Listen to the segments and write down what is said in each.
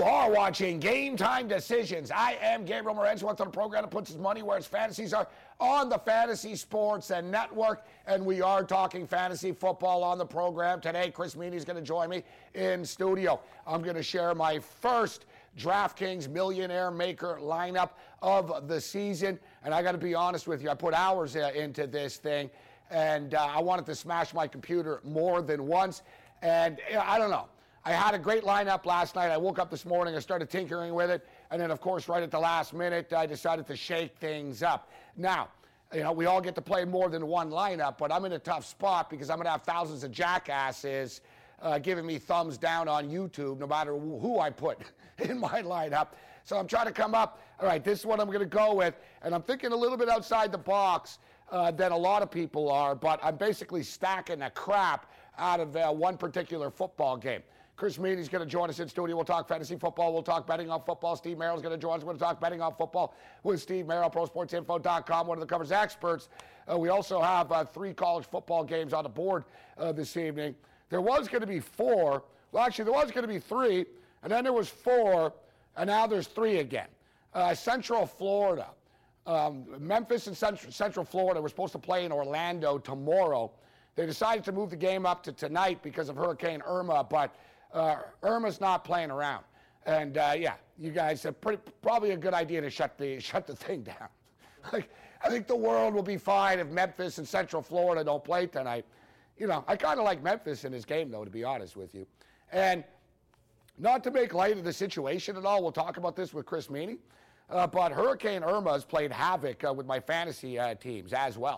are watching Game Time Decisions. I am Gabriel Morenz, one on the program that puts his money where his fantasies are on the Fantasy Sports and Network, and we are talking fantasy football on the program today. Chris Meany is going to join me in studio. I'm going to share my first DraftKings Millionaire Maker lineup of the season, and I got to be honest with you, I put hours into this thing, and I wanted to smash my computer more than once, and I don't know. I had a great lineup last night. I woke up this morning, I started tinkering with it, and then, of course, right at the last minute, I decided to shake things up. Now, we all get to play more than one lineup, but I'm in a tough spot because I'm going to have thousands of jackasses giving me thumbs down on YouTube, no matter who I put in my lineup. So I'm trying to come up, all right, this is what I'm going to go with, and I'm thinking a little bit outside the box than a lot of people are, but I'm basically stacking the crap out of one particular football game. Chris Meany is going to join us in studio. We'll talk fantasy football. We'll talk betting on football. Steve Merrill is going to join us. We're going to talk betting on football with Steve Merrill, ProSportsInfo.com, one of the covers experts. We also have 3 college football games on the board this evening. There was going to be 4. Well, actually, there was going to be 3, and then there was 4, and now there's 3 again. Central Florida. Memphis and Central Florida were supposed to play in Orlando tomorrow. They decided to move the game up to tonight because of Hurricane Irma, but Irma's not playing around. And, you guys, probably a good idea to shut the thing down. I think the world will be fine if Memphis and Central Florida don't play tonight. I kind of like Memphis in this game, though, to be honest with you. And not to make light of the situation at all, we'll talk about this with Chris Meany, but Hurricane Irma has played havoc with my fantasy teams as well.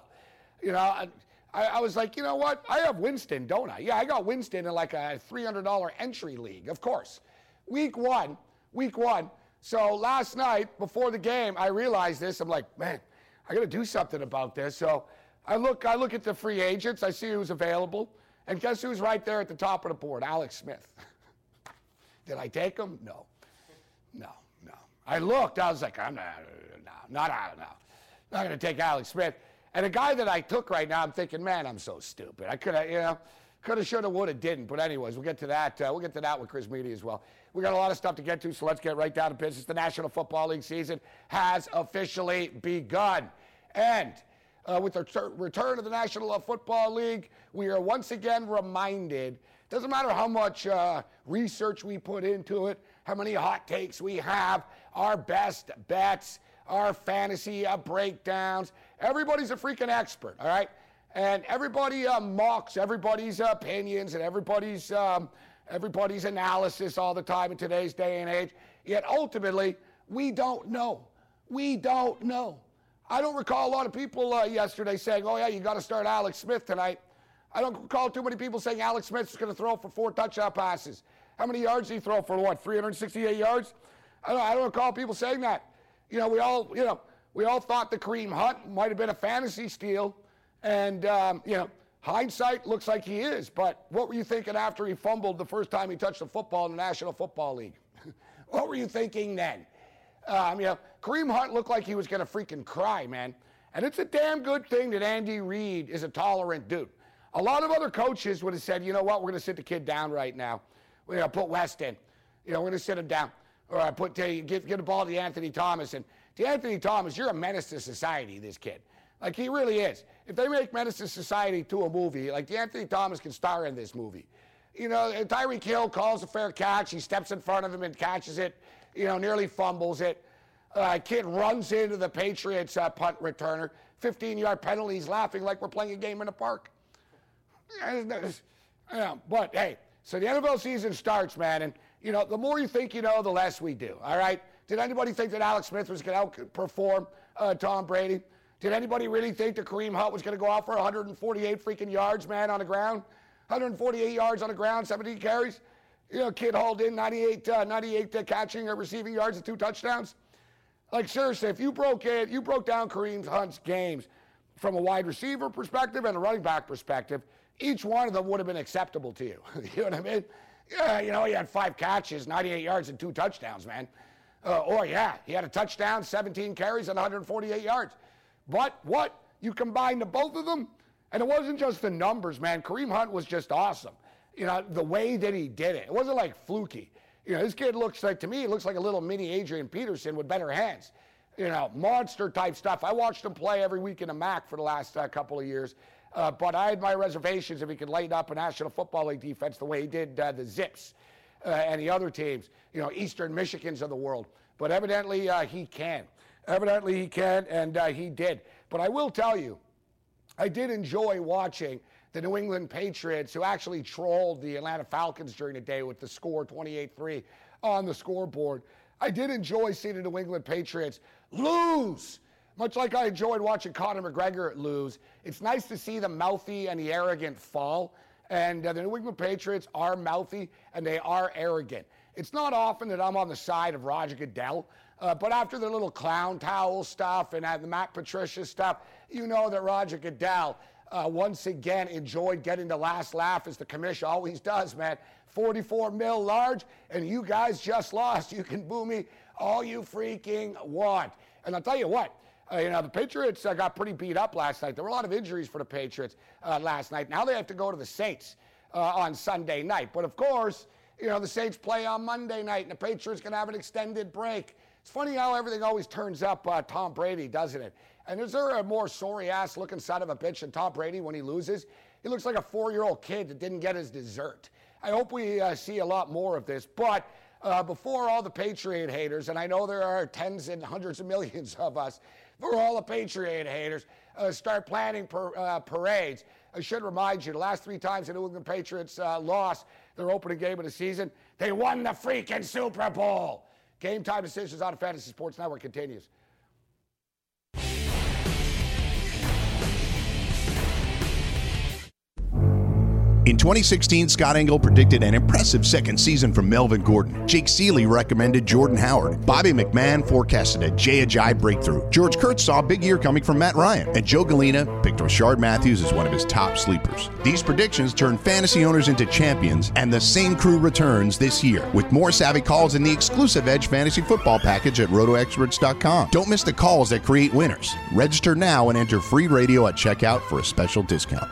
I was like, you know what? I have Winston, don't I? Yeah, I got Winston in like a $300 entry league, of course. Week one. So last night, before the game, I realized this. I'm like, man, I got to do something about this. So I look at the free agents. I see who's available. And guess who's right there at the top of the board? Alex Smith. Did I take him? No. I looked. I was like, I'm not going to take Alex Smith. And a guy that I took right now, I'm thinking, man, I'm so stupid. I could have, should have, would have, didn't. But anyways, we'll get to that. We'll get to that with Chris Meany as well. We got a lot of stuff to get to, so let's get right down to business. The National Football League season has officially begun. And with the return of the National Football League, we are once again reminded, doesn't matter how much research we put into it, how many hot takes we have, our best bets, our fantasy breakdowns. Everybody's a freaking expert, all right? And everybody mocks everybody's opinions and everybody's analysis all the time in today's day and age. Yet ultimately, we don't know. I don't recall a lot of people yesterday saying, oh, yeah, you got to start Alex Smith tonight. I don't recall too many people saying Alex Smith is going to throw for 4 touchdown passes. How many yards did he throw for, 368 yards? I don't recall people saying that. We all thought the Kareem Hunt might have been a fantasy steal, and hindsight looks like he is. But what were you thinking after he fumbled the first time he touched the football in the National Football League? What were you thinking then? Kareem Hunt looked like he was going to freaking cry, man. And it's a damn good thing that Andy Reid is a tolerant dude. A lot of other coaches would have said, you know what, we're going to sit the kid down right now. We're going to put West in. We're going to sit him down. Or get the ball to Anthony Thomas. And to Anthony Thomas, you're a menace to society, this kid. Like, he really is. If they make Menace to Society to a movie, like, Anthony Thomas can star in this movie. Tyreek Hill calls a fair catch. He steps in front of him and catches it, nearly fumbles it. Kid runs into the Patriots punt returner. 15-yard penalty. He's laughing like we're playing a game in a park. But, hey, so the NFL season starts, man, and the more you think you know, the less we do, all right? Did anybody think that Alex Smith was going to outperform Tom Brady? Did anybody really think that Kareem Hunt was going to go out for 148 freaking yards, man, on the ground? 148 yards on the ground, 17 carries? Kid hauled in 98 catching or receiving yards and 2 touchdowns? Like, seriously, if you broke down Kareem Hunt's games from a wide receiver perspective and a running back perspective, each one of them would have been acceptable to you. You know what I mean? Yeah, he had 5 catches, 98 yards, and 2 touchdowns, man. He had a touchdown, 17 carries, and 148 yards. But what? You combine the both of them, and it wasn't just the numbers, man. Kareem Hunt was just awesome. The way that he did it. It wasn't like fluky. This kid looks like, to me, he looks like a little mini Adrian Peterson with better hands. Monster type stuff. I watched him play every week in a MAC for the last couple of years. But I had my reservations if he could lighten up a National Football League defense the way he did the Zips and the other teams, Eastern Michigans of the world. But evidently he can. Evidently he can, and he did. But I will tell you, I did enjoy watching the New England Patriots, who actually trolled the Atlanta Falcons during the day with the score 28-3 on the scoreboard. I did enjoy seeing the New England Patriots lose, much like I enjoyed watching Conor McGregor lose. It's nice to see the mouthy and the arrogant fall. And the New England Patriots are mouthy and they are arrogant. It's not often that I'm on the side of Roger Goodell, but after the little clown towel stuff and the Matt Patricia stuff, you know that Roger Goodell once again enjoyed getting the last laugh, as the commission always does, man. 44 mil large, and you guys just lost. You can boo me all you freaking want. And I'll tell you what, the Patriots got pretty beat up last night. There were a lot of injuries for the Patriots last night. Now they have to go to the Saints on Sunday night. But of course, the Saints play on Monday night, and the Patriots can have an extended break. It's funny how everything always turns up Tom Brady, doesn't it? And is there a more sorry-ass looking son of a bitch than Tom Brady when he loses? He looks like a 4-year-old kid that didn't get his dessert. I hope we see a lot more of this. But before all the Patriot haters, and I know there are tens and hundreds of millions of us, for all the Patriot haters, start planning parades, I should remind you, the last 3 times the New England Patriots lost their opening game of the season, they won the freaking Super Bowl. Game Time Decisions on the Fantasy Sports Network continues. In 2016, Scott Engel predicted an impressive second season from Melvin Gordon. Jake Seeley recommended Jordan Howard. Bobby McMahon forecasted a Jay Ajayi breakthrough. George Kurtz saw a big year coming from Matt Ryan. And Joe Galena picked Rashard Matthews as one of his top sleepers. These predictions turned fantasy owners into champions, and the same crew returns this year with more savvy calls in the exclusive Edge Fantasy Football package at RotoExperts.com. Don't miss the calls that create winners. Register now and enter free radio at checkout for a special discount.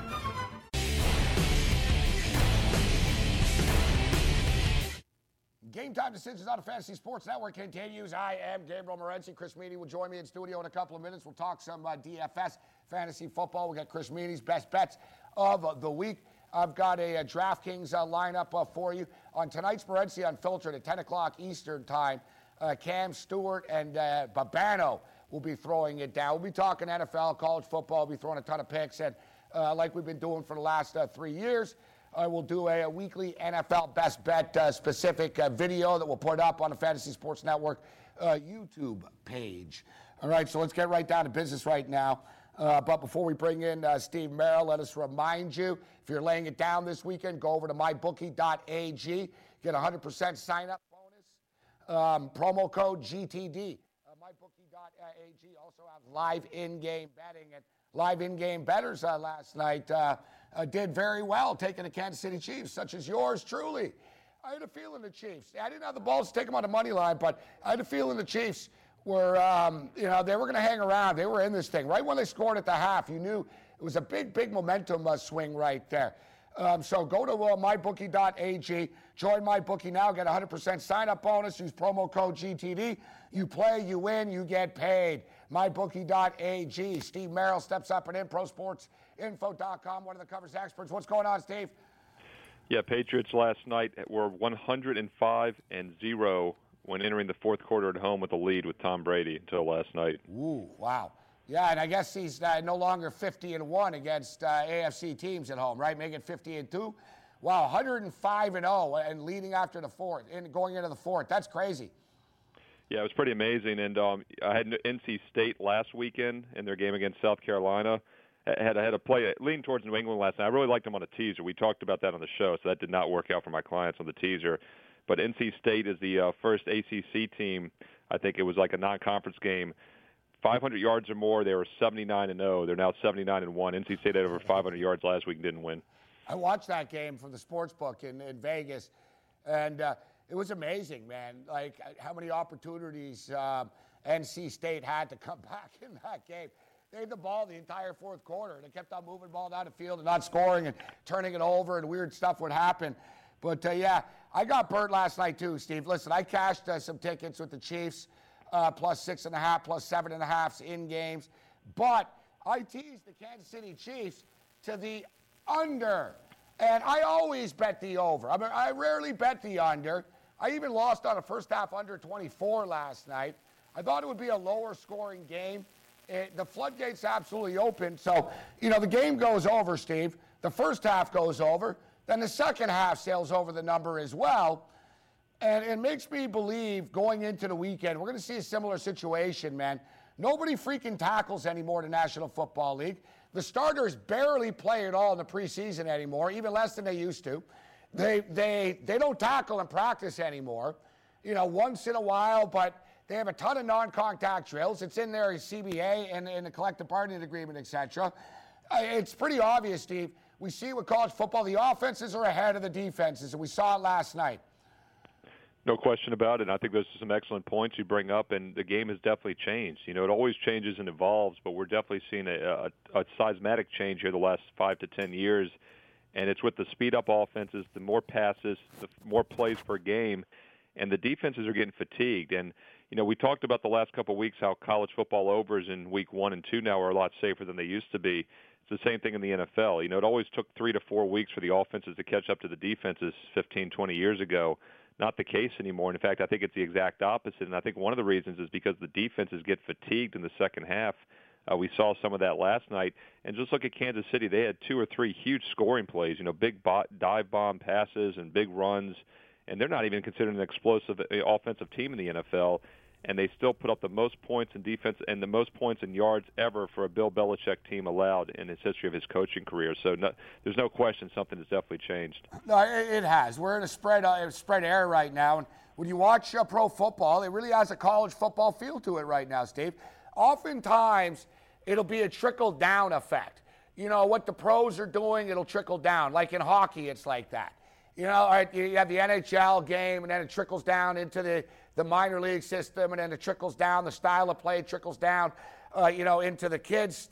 Game Time Decisions on the Fantasy Sports Network continues. I am Gabriel Morency. Chris Meany will join me in studio in a couple of minutes. We'll talk some DFS fantasy football. We got Chris Meany's best bets of the week. I've got a DraftKings lineup for you. On tonight's Morency Unfiltered at 10 o'clock Eastern Time, Cam Stewart and Babano will be throwing it down. We'll be talking NFL, college football. We'll be throwing a ton of picks. And like we've been doing for the last 3 years, I will do a weekly NFL best bet specific video that we'll put up on the Fantasy Sports Network YouTube page. All right, so let's get right down to business right now. But before we bring in Steve Merrill, let us remind you, if you're laying it down this weekend, go over to mybookie.ag. Get a 100% sign-up bonus. Promo code GTD. Mybookie.ag also have live in-game betting. And live in-game bettors last night did very well, taking the Kansas City Chiefs, such as yours truly. I had a feeling the Chiefs, I didn't have the balls to take them on the money line, but I had a feeling the Chiefs were, they were going to hang around. They were in this thing. Right when they scored at the half, you knew it was a big momentum swing right there. So go to mybookie.ag, join MyBookie now, get a 100% sign-up bonus, use promo code GTD. You play, you win, you get paid. MyBookie.ag. Steve Merrill steps up and in, ProSportsInfo.com, one of the covers experts. What's going on, Steve? Yeah, Patriots last night were 105-0 when entering the fourth quarter at home with a lead with Tom Brady until last night. Ooh, wow. Yeah, and I guess he's no longer 50-1 against AFC teams at home, right? Making 50-2. Wow, 105-0 and leading after the fourth, and going into the fourth. That's crazy. Yeah, it was pretty amazing. And I had NC State last weekend in their game against South Carolina. I had a play leaning towards New England last night. I really liked them on a teaser. We talked about that on the show, so that did not work out for my clients on the teaser. But NC State is the first ACC team. I think it was like a non-conference game. 500 yards or more, they were 79-0. They're now 79-1. NC State had over 500 yards last week and didn't win. I watched that game from the sports book in Vegas, and it was amazing, man. Like how many opportunities NC State had to come back in that game. They had the ball the entire fourth quarter, and they kept on moving the ball down the field and not scoring and turning it over, and weird stuff would happen. But, yeah, I got burnt last night too, Steve. Listen, I cashed some tickets with the Chiefs, plus 6.5, plus 7.5 in games. But I teased the Kansas City Chiefs to the under. And I always bet the over. I mean, I rarely bet the under. I even lost on a first half under 24 last night. I thought it would be a lower scoring game. The floodgates absolutely open. So, the game goes over, Steve. The first half goes over. Then the second half sails over the number as well. And it makes me believe going into the weekend, we're going to see a similar situation, man. Nobody freaking tackles anymore in the National Football League. The starters barely play at all in the preseason anymore, even less than they used to. They don't tackle in practice anymore, once in a while, but they have a ton of non-contact drills. It's in their CBA and in the collective bargaining agreement, etc. It's pretty obvious, Steve. We see with college football, the offenses are ahead of the defenses, and we saw it last night. No question about it. I think those are some excellent points you bring up, and the game has definitely changed. It always changes and evolves, but we're definitely seeing a seismic change here the last 5 to 10 years, and it's with the speed-up offenses, the more passes, the more plays per game, and the defenses are getting fatigued. And, we talked about the last couple of weeks how college football overs in week 1 and 2 now are a lot safer than they used to be. It's the same thing in the NFL. It always took 3 to 4 weeks for the offenses to catch up to the defenses 15, 20 years ago. Not the case anymore. And in fact, I think it's the exact opposite. And I think one of the reasons is because the defenses get fatigued in the second half. We saw some of that last night. And just look at Kansas City. They had 2 or 3 huge scoring plays, big dive bomb passes and big runs. And they're not even considered an explosive offensive team in the NFL. And they still put up the most points in defense and the most points in yards ever for a Bill Belichick team allowed in his history of his coaching career. So there's no question something has definitely changed. No, it has. We're in a spread era right now. And when you watch pro football, it really has a college football feel to it right now, Steve. Oftentimes, it'll be a trickle-down effect. What the pros are doing, it'll trickle down. Like in hockey, it's like that. You have the NHL game, and then it trickles down into the minor league system, and then it trickles down. The style of play trickles down, into the kids.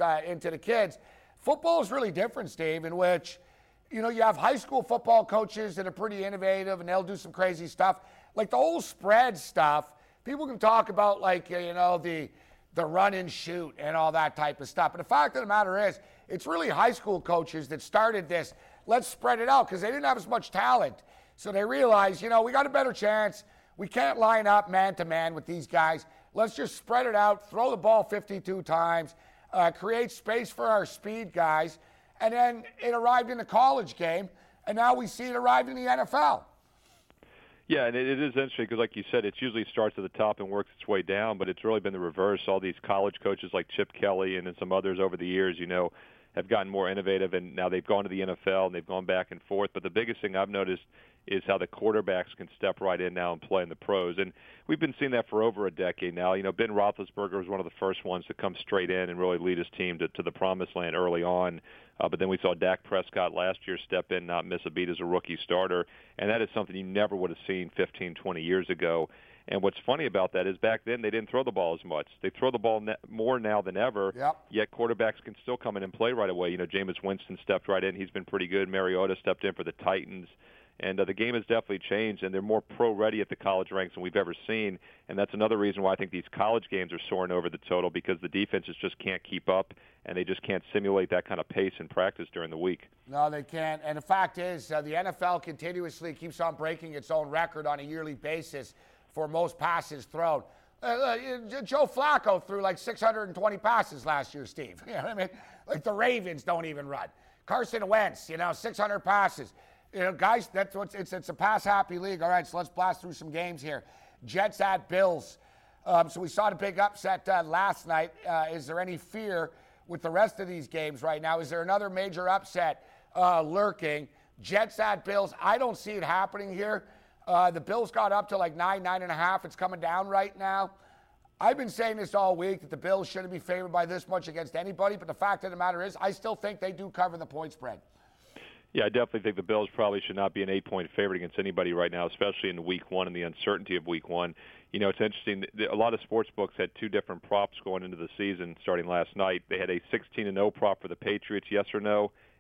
Football is really different, Steve, in which, you have high school football coaches that are pretty innovative, and they'll do some crazy stuff. Like the whole spread stuff, people can talk about, like, the run and shoot and all that type of stuff. But the fact of the matter is, it's really high school coaches that started this. Let's spread it out, because they didn't have as much talent. So they realized, we got a better chance. We can't line up man-to-man with these guys. Let's just spread it out, throw the ball 52 times, create space for our speed guys. And then it arrived in the college game, and now we see it arrived in the NFL. Yeah, and it is interesting because, like you said, it usually starts at the top and works its way down, but it's really been the reverse. All these college coaches like Chip Kelly and then some others over the years, have gotten more innovative, and now they've gone to the NFL, and they've gone back and forth. But the biggest thing I've noticed is how the quarterbacks can step right in now and play in the pros. And we've been seeing that for over a decade now. Ben Roethlisberger was one of the first ones to come straight in and really lead his team to the promised land early on. But then we saw Dak Prescott last year step in, not miss a beat as a rookie starter. And that is something you never would have seen 15, 20 years ago. And what's funny about that is back then they didn't throw the ball as much. They throw the ball more now than ever, Yet quarterbacks can still come in and play right away. Jameis Winston stepped right in. He's been pretty good. Mariota stepped in for the Titans. And the game has definitely changed, and they're more pro-ready at the college ranks than we've ever seen. And that's another reason why I think these college games are soaring over the total, because the defenses just can't keep up, and they just can't simulate that kind of pace in practice during the week. No, they can't. And the fact is, the NFL continuously keeps on breaking its own record on a yearly basis for most passes thrown. Joe Flacco threw like 620 passes last year, Steve. You know what I mean? Like the Ravens don't even run. Carson Wentz, 600 passes. Guys, it's a pass-happy league. All right, so let's blast through some games here. Jets at Bills. So we saw the big upset last night. Is there any fear with the rest of these games right now? Is there another major upset lurking? Jets at Bills. I don't see it happening here. The Bills got up to like 9.5. It's coming down right now. I've been saying this all week that the Bills shouldn't be favored by this much against anybody, but the fact of the matter is I still think they do cover the point spread. Yeah, I definitely think the Bills probably should not be an 8-point favorite against anybody right now, especially in Week 1 and the uncertainty of Week 1. It's interesting. A lot of sports books had 2 different props going into the season starting last night. They had a 16-0 prop for the Patriots, yes or no,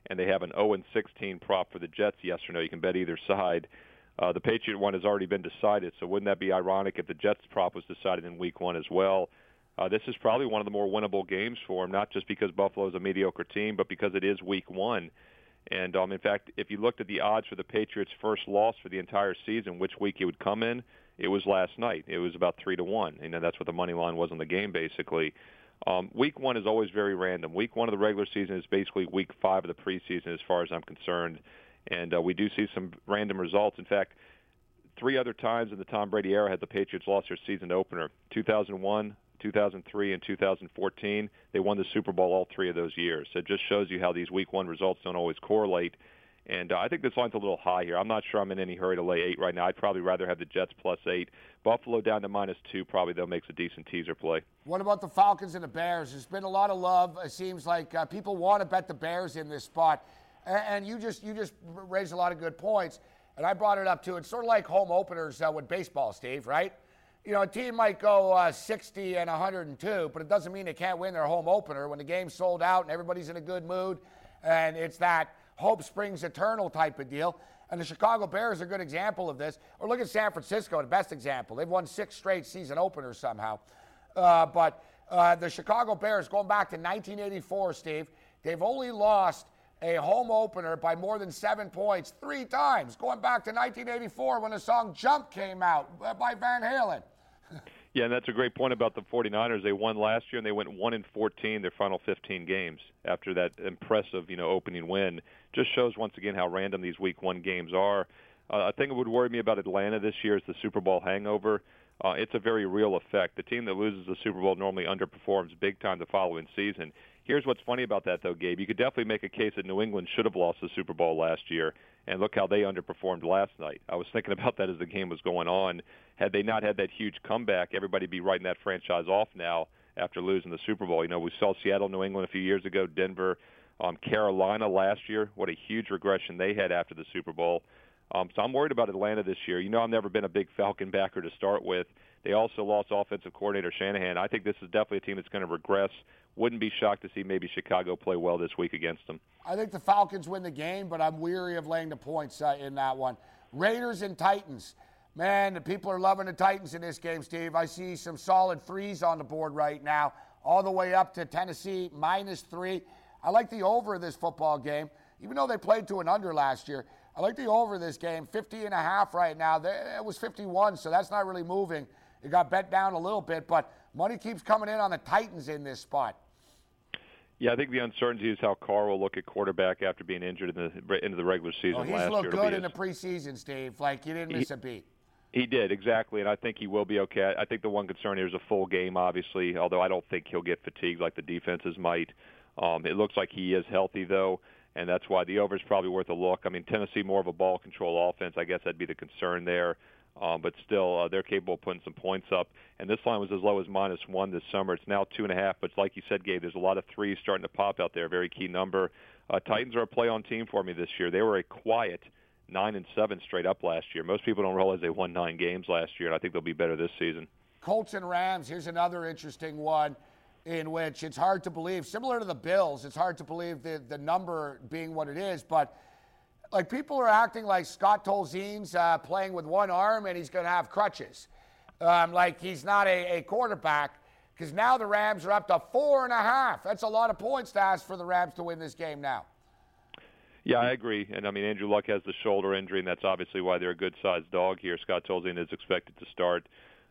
and they have an 0-16 prop for the Jets, yes or no. You can bet either side. The Patriot one has already been decided, so wouldn't that be ironic if the Jets prop was decided in Week 1 as well? This is probably one of the more winnable games for them, not just because Buffalo is a mediocre team, but because it is Week 1. And, in fact, if you looked at the odds for the Patriots' first loss for the entire season, which week it would come in, it was last night. It was about 3-1. That's what the money line was on the game, basically. Week 1 is always very random. Week 1 of the regular season is basically Week 5 of the preseason as far as I'm concerned. And we do see some random results. In fact, 3 other times in the Tom Brady era had the Patriots lost their season opener. 2001, 2003, and 2014. They won the Super Bowl all 3 of those years. So it just shows you how these Week 1 results don't always correlate. And I think this line's a little high here. I'm not sure I'm in any hurry to lay 8 right now. I'd probably rather have the Jets +8. Buffalo down to -2 probably, though, makes a decent teaser play. What about the Falcons and the Bears? There's been a lot of love. It seems like people want to bet the Bears in this spot. And you just raised a lot of good points. And I brought it up, too. It's sort of like home openers with baseball, Steve, right? You know, a team might go 60 and 102, but it doesn't mean they can't win their home opener when the game's sold out and everybody's in a good mood. And it's that hope springs eternal type of deal. And the Chicago Bears are a good example of this. Or look at San Francisco, the best example. They've won 6 straight season openers somehow. But the Chicago Bears, going back to 1984, Steve, they've only lost a home opener by more than 7 points 3 times, going back to 1984 when the song Jump came out by Van Halen. Yeah, and that's a great point about the 49ers. They won last year, and they went 1-14 their final 15 games after that impressive, opening win. Just shows once again how random these Week 1 games are. I think it would worry me about Atlanta this year is the Super Bowl hangover. It's a very real effect. The team that loses the Super Bowl normally underperforms big time the following season. Here's what's funny about that, though, Gabe. You could definitely make a case that New England should have lost the Super Bowl last year, and look how they underperformed last night. I was thinking about that as the game was going on. Had they not had that huge comeback, everybody would be writing that franchise off now after losing the Super Bowl. We saw Seattle, New England a few years ago, Denver, Carolina last year. What a huge regression they had after the Super Bowl. So I'm worried about Atlanta this year. I've never been a big Falcon backer to start with. They also lost offensive coordinator Shanahan. I think this is definitely a team that's going to regress. Wouldn't be shocked to see maybe Chicago play well this week against them. I think the Falcons win the game, but I'm weary of laying the points in that one. Raiders and Titans. Man, the people are loving the Titans in this game, Steve. I see some solid 3s on the board right now, all the way up to Tennessee, -3. I like the over of this football game, even though they played to an under last year. I like the over of this game, 50.5 right now. It was 51, so that's not really moving. It got bet down a little bit, but money keeps coming in on the Titans in this spot. Yeah, I think the uncertainty is how Carr will look at quarterback after being injured into the regular season last year. He's looked good in the preseason, Steve. Like, you didn't miss a beat. He did, exactly, and I think he will be okay. I think the one concern here is a full game, obviously, although I don't think he'll get fatigued like the defenses might. It looks like he is healthy, though, and that's why the over is probably worth a look. I mean, Tennessee, more of a ball control offense. I guess that'd be the concern there. But still, they're capable of putting some points up. And this line was as low as -1 this summer. It's now 2.5. But like you said, Gabe, there's a lot of 3s starting to pop out there. Very key number. Titans are a play-on team for me this year. They were a quiet 9-7 straight up last year. Most people don't realize they won 9 games last year, and I think they'll be better this season. Colts and Rams. Here's another interesting one in which it's hard to believe. Similar to the Bills, it's hard to believe the number being what it is, but like, people are acting like Scott Tolzien's playing with one arm and he's going to have crutches. Like he's not a quarterback, because now the Rams are up to 4.5. That's a lot of points to ask for the Rams to win this game now. Yeah, I agree. And, I mean, Andrew Luck has the shoulder injury, and that's obviously why they're a good-sized dog here. Scott Tolzien is expected to start.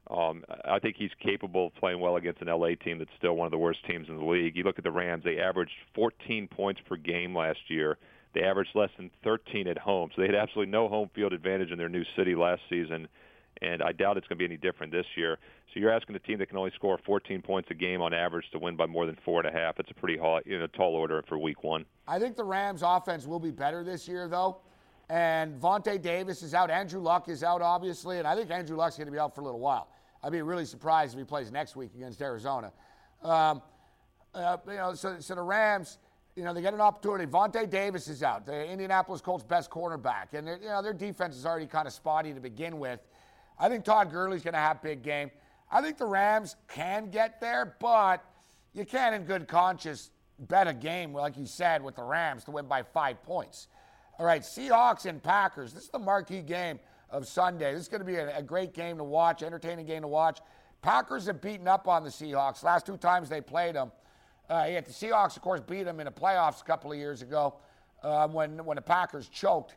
I think he's capable of playing well against an L.A. team that's still one of the worst teams in the league. You look at the Rams, they averaged 14 points per game last year. They averaged less than 13 at home, so they had absolutely no home field advantage in their new city last season, and I doubt it's going to be any different this year. So you're asking a team that can only score 14 points a game on average to win by more than 4.5. It's a pretty tall order for Week 1. I think the Rams' offense will be better this year, though, and Vontae Davis is out. Andrew Luck is out, obviously, and I think Andrew Luck's going to be out for a little while. I'd be really surprised if he plays next week against Arizona. So the Rams, they get an opportunity. Vontae Davis is out, the Indianapolis Colts' best cornerback, and their defense is already kind of spotty to begin with. I think Todd Gurley's going to have a big game. I think the Rams can get there, but you can't in good conscience bet a game, like you said, with the Rams to win by 5 points. All right, Seahawks and Packers. This is the marquee game of Sunday. This is going to be a great game to watch, entertaining game to watch. Packers have beaten up on the Seahawks. Last 2 times they played them. The Seahawks, of course, beat them in the playoffs a couple of years ago when the Packers choked.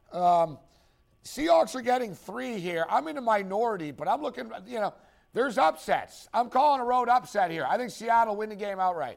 Seahawks are getting 3 here. I'm in a minority, but I'm looking, there's upsets. I'm calling a road upset here. I think Seattle win the game outright.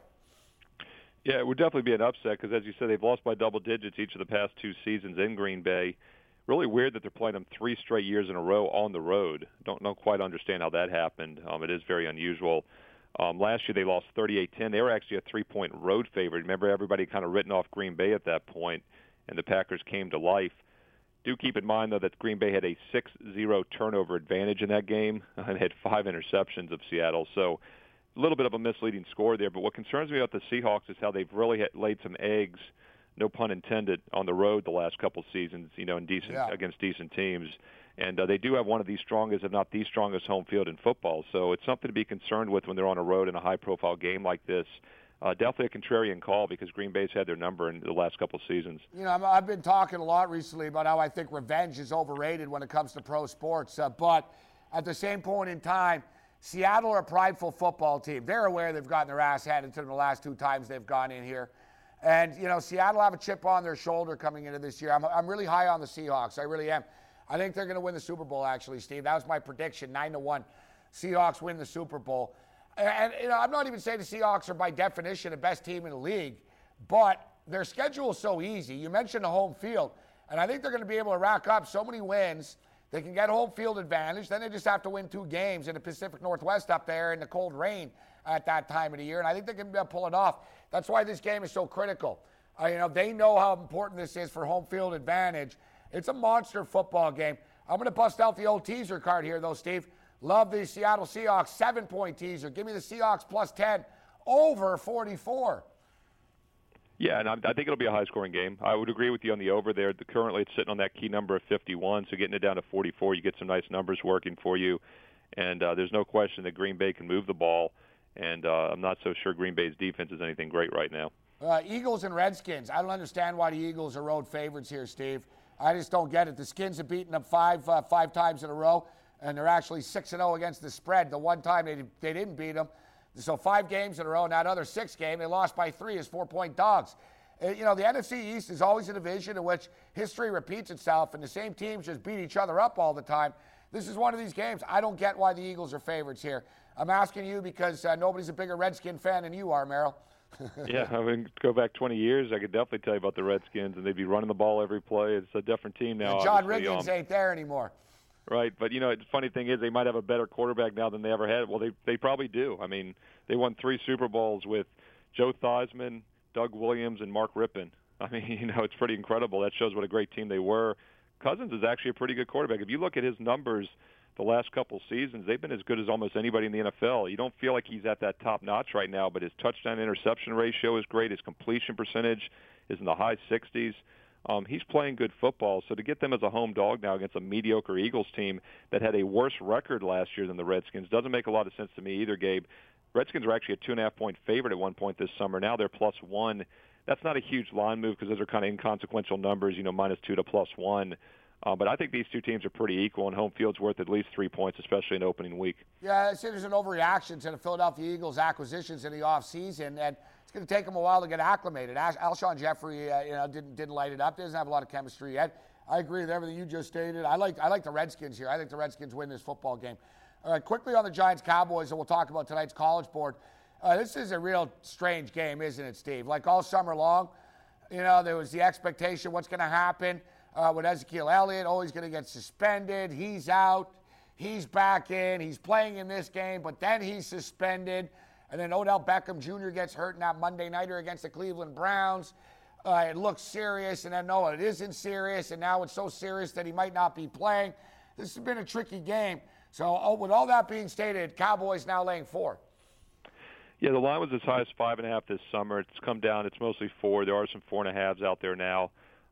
Yeah, it would definitely be an upset because, as you said, they've lost by double digits each of the past 2 seasons in Green Bay. Really weird that they're playing them 3 straight years in a row on the road. Don't quite understand how that happened. It is very unusual. Last year they lost 38-10. They were actually a 3-point road favorite. Remember, everybody kind of written off Green Bay at that point, and the Packers came to life. Do keep in mind, though, that Green Bay had a 6-0 turnover advantage in that game and had 5 interceptions of Seattle. So a little bit of a misleading score there. But what concerns me about the Seahawks is how they've really laid some eggs, no pun intended, on the road the last couple seasons, against decent teams. And they do have one of the strongest, if not the strongest, home field in football. So it's something to be concerned with when they're on a road in a high-profile game like this. Definitely a contrarian call because Green Bay's had their number in the last couple seasons. I've been talking a lot recently about how I think revenge is overrated when it comes to pro sports. But at the same point in time, Seattle are a prideful football team. They're aware they've gotten their ass handed to them the last 2 times they've gone in here. And, Seattle have a chip on their shoulder coming into this year. I'm really high on the Seahawks. I really am. I think they're going to win the Super Bowl, actually, Steve. That was my prediction, 9-1. Seahawks win the Super Bowl. And I'm not even saying the Seahawks are, by definition, the best team in the league, but their schedule is so easy. You mentioned the home field, and I think they're going to be able to rack up so many wins. They can get home field advantage. Then they just have to win 2 games in the Pacific Northwest up there in the cold rain at that time of the year, and I think they can pull it off. That's why this game is so critical. They know how important this is for home field advantage. It's a monster football game. I'm going to bust out the old teaser card here, though, Steve. Love the Seattle Seahawks 7-point teaser. Give me the Seahawks plus 10 over 44. Yeah, and I think it'll be a high-scoring game. I would agree with you on the over there. Currently it's sitting on that key number of 51, so getting it down to 44, you get some nice numbers working for you. And there's no question that Green Bay can move the ball, and I'm not so sure Green Bay's defense is anything great right now. Eagles and Redskins. I don't understand why the Eagles are road favorites here, Steve. I just don't get it. The Skins have beaten them five times in a row, and they're actually 6-0 against the spread. The one time they didn't beat them. So 5 games in a row, and that other 6th game, they lost by 3 as 4-point dogs. The NFC East is always a division in which history repeats itself, and the same teams just beat each other up all the time. This is one of these games. I don't get why the Eagles are favorites here. I'm asking you because nobody's a bigger Redskin fan than you are, Merrill. Yeah, go back 20 years, I could definitely tell you about the Redskins, and they'd be running the ball every play. It's a different team now. And John Riggins ain't there anymore. Right, but the funny thing is they might have a better quarterback now than they ever had. Well, they probably do. I mean, they won 3 Super Bowls with Joe Theismann, Doug Williams, and Mark Rippon. I mean, it's pretty incredible. That shows what a great team they were. Cousins is actually a pretty good quarterback. If you look at his numbers the last couple seasons, they've been as good as almost anybody in the NFL. You don't feel like he's at that top notch right now, but his touchdown-interception ratio is great. His completion percentage is in the high 60s. He's playing good football, so to get them as a home dog now against a mediocre Eagles team that had a worse record last year than the Redskins doesn't make a lot of sense to me either, Gabe. Redskins were actually a 2.5-point favorite at one point this summer. Now they're +1. That's not a huge line move because those are kind of inconsequential numbers, -2 to +1. But I think these two teams are pretty equal, and home field's worth at least 3 points, especially in opening week. Yeah, I see there's an overreaction to the Philadelphia Eagles acquisitions in the offseason, and it's going to take them a while to get acclimated. Alshon Jeffrey, didn't light it up. Doesn't have a lot of chemistry yet. I agree with everything you just stated. I like the Redskins here. I think the Redskins win this football game. All right, quickly on the Giants-Cowboys, and we'll talk about tonight's College Board. This is a real strange game, isn't it, Steve? Like all summer long, there was the expectation what's going to happen with Ezekiel Elliott. Oh, he's going to get suspended. He's out. He's back in. He's playing in this game, but then he's suspended. And then Odell Beckham Jr. gets hurt in that Monday nighter against the Cleveland Browns. It looks serious, and then, no, it isn't serious, and now it's so serious that he might not be playing. This has been a tricky game. So with all that being stated, Cowboys now laying 4. Yeah, the line was as high as 5.5 this summer. It's come down. It's mostly 4. There are some 4.5s out there now.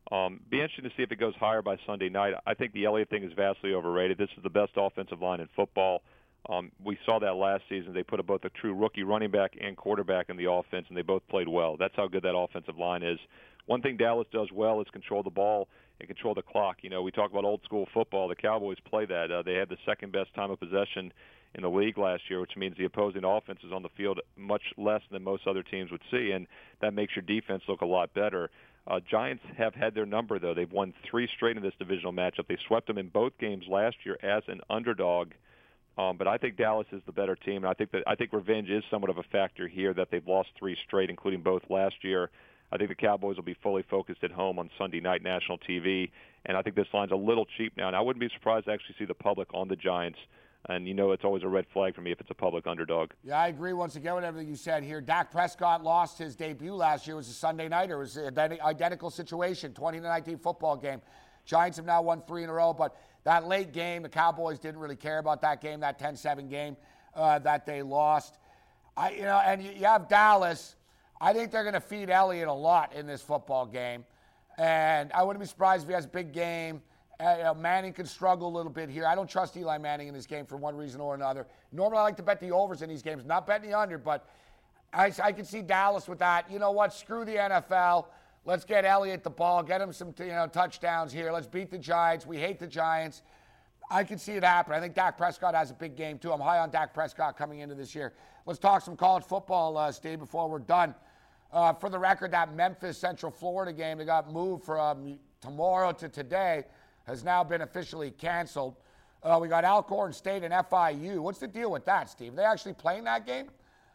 Be interesting to see if it goes higher by Sunday night. I think the Elliott thing is vastly overrated. This is the best offensive line in football. We saw that last season. They put both a true rookie running back and quarterback in the offense, and they both played well. That's how good that offensive line is. One thing Dallas does well is control the ball and control the clock. We talk about old school football. The Cowboys play that. They had the second best time of possession in the league last year, which means the opposing offense is on the field much less than most other teams would see, and that makes your defense look a lot better. Giants have had their number, though. They've won 3 straight in this divisional matchup. They swept them in both games last year as an underdog. But I think Dallas is the better team, and I think revenge is somewhat of a factor here that they've lost 3 straight, including both last year. I think the Cowboys will be fully focused at home on Sunday night national TV, and I think this line's a little cheap now. And I wouldn't be surprised to actually see the public on the Giants. And it's always a red flag for me if it's a public underdog. Yeah, I agree once again with everything you said here. Dak Prescott lost his debut last year. It was a Sunday nighter. It was an identical situation, 20-19 football game. Giants have now won 3 in a row, but that late game, the Cowboys didn't really care about that game, that 10-7 game that they lost. And you have Dallas. I think they're going to feed Elliott a lot in this football game, and I wouldn't be surprised if he has a big game. Manning can struggle a little bit here. I don't trust Eli Manning in this game for one reason or another. Normally, I like to bet the overs in these games, not betting the under, but I can see Dallas with that. You know what? Screw the NFL. Let's get Elliott the ball. Get him some touchdowns here. Let's beat the Giants. We hate the Giants. I can see it happen. I think Dak Prescott has a big game, too. I'm high on Dak Prescott coming into this year. Let's talk some college football, Steve, before we're done. For the record, that Memphis Central Florida game that got moved from tomorrow to today has now been officially canceled. We got Alcorn State and FIU. What's the deal with that, Steve? Are they actually playing that game?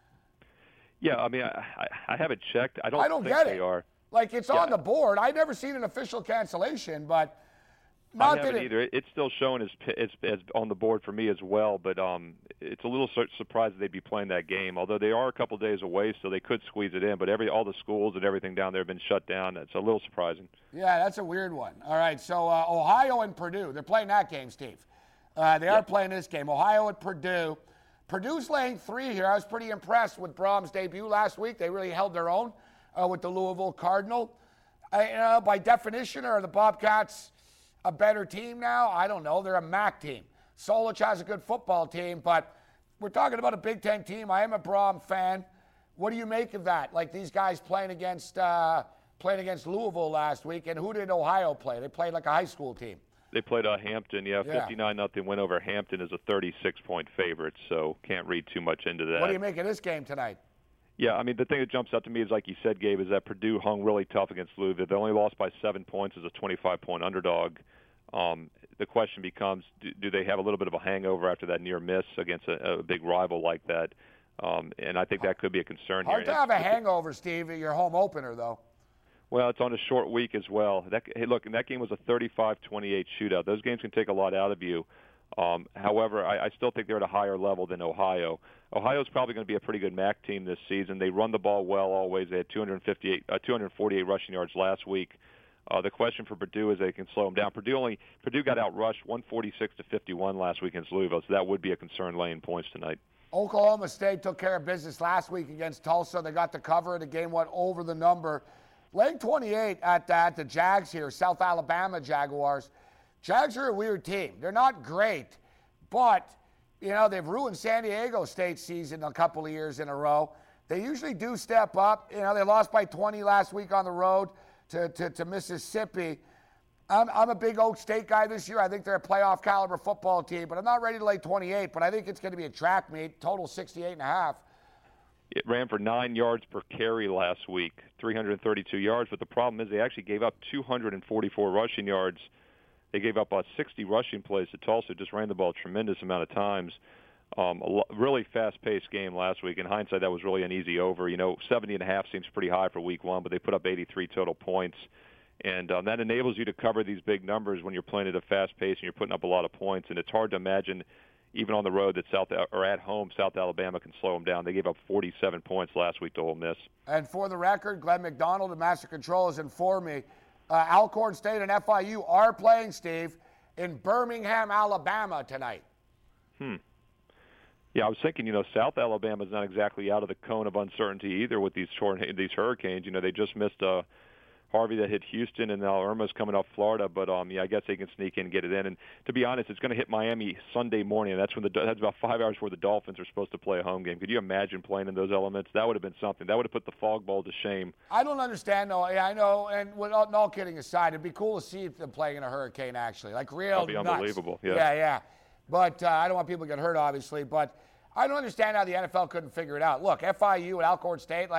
Yeah, I mean, I haven't checked. I don't think get they it. are. Like, it's on the board. I've never seen an official cancellation, but I haven't either. It's still showing as on the board for me as well, but it's a little surprised that they'd be playing that game. Although they are a couple days away, so they could squeeze it in. But all the schools and everything down there have been shut down. It's a little surprising. Yeah, that's a weird one. All right, so Ohio and Purdue, they're playing that game, Steve. They are playing this game. Ohio at Purdue. Purdue's laying 3 here. I was pretty impressed with Brahms' debut last week. They really held their own with the Louisville Cardinal. By definition, are the Bobcats a better team now? I don't know. They're a MAC team. Solich has a good football team, but we're talking about a Big Ten team. I am a Braum fan. What do you make of that? Like these guys playing against Louisville last week, and who did Ohio play? They played like a high school team. They played Hampton, 59-0 win over Hampton is a 36-point favorite, so can't read too much into that. What do you make of this game tonight? Yeah, I mean, the thing that jumps out to me is, like you said, Gabe, is that Purdue hung really tough against Louisville. They only lost by 7 points as a 25-point underdog. The question becomes, do they have a little bit of a hangover after that near miss against a big rival like that? And I think that could be a concern here. Hard to have a hangover, Steve, at your home opener, though. Well, it's on a short week as well. Look, and that game was a 35-28 shootout. Those games can take a lot out of you. However, I still think they're at a higher level than Ohio. Ohio's probably going to be a pretty good MAC team this season. They run the ball well always. They had 248 rushing yards last week. The question for Purdue is they can slow them down. Purdue got outrushed 146-51 last week against Louisville, so that would be a concern laying points tonight. Oklahoma State took care of business last week against Tulsa. They got the cover. The game went over the number. Laying 28 at the Jags here, South Alabama Jaguars. Jags are a weird team. They're not great, but, they've ruined San Diego State's season a couple of years in a row. They usually do step up. They lost by 20 last week on the road to Mississippi. I'm a big Oak State guy this year. I think they're a playoff caliber football team, but I'm not ready to lay 28, but I think it's going to be a track meet, total 68.5. It ran for 9 yards per carry last week, 332 yards. But the problem is they actually gave up 244 rushing yards. They gave up 60 rushing plays to Tulsa. Just ran the ball a tremendous amount of times. Really fast-paced game last week. In hindsight, that was really an easy over. 70.5 seems pretty high for week 1, but they put up 83 total points. And that enables you to cover these big numbers when you're playing at a fast pace and you're putting up a lot of points. And it's hard to imagine, even on the road, that at home, South Alabama can slow them down. They gave up 47 points last week to Ole Miss. And for the record, Glenn McDonald of Master Control has informed me Alcorn State and FIU are playing, Steve, in Birmingham, Alabama tonight. Yeah, I was thinking, South Alabama is not exactly out of the cone of uncertainty either with these hurricanes. They just missed Harvey that hit Houston, and now Irma's coming off Florida. But I guess they can sneak in and get it in. And to be honest, it's going to hit Miami Sunday morning. And that's about 5 hours before the Dolphins are supposed to play a home game. Could you imagine playing in those elements? That would have been something. That would have put the Fog Bowl to shame. I don't understand, though. Yeah, I know. And all kidding aside, it'd be cool to see them playing in a hurricane, actually. Like real That'd be nuts. unbelievable. Yeah. But I don't want people to get hurt, obviously. But I don't understand how the NFL couldn't figure it out. Look, FIU and Alcorn State,